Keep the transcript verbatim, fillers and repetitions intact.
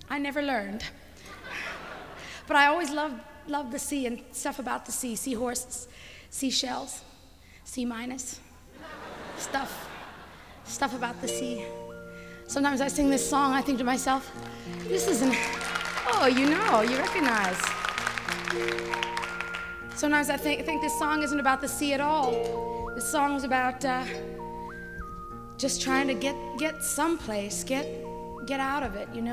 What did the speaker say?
I never learned. But I always loved, loved the sea and stuff about the sea, seahorses, seashells, C minus, stuff, stuff about the sea. Sometimes I sing this song, I think to myself, this isn't, oh, you know, you recognize. Sometimes I think, think this song isn't about the sea at all. This song is about uh, just trying to get, get someplace, get, get out of it, you know?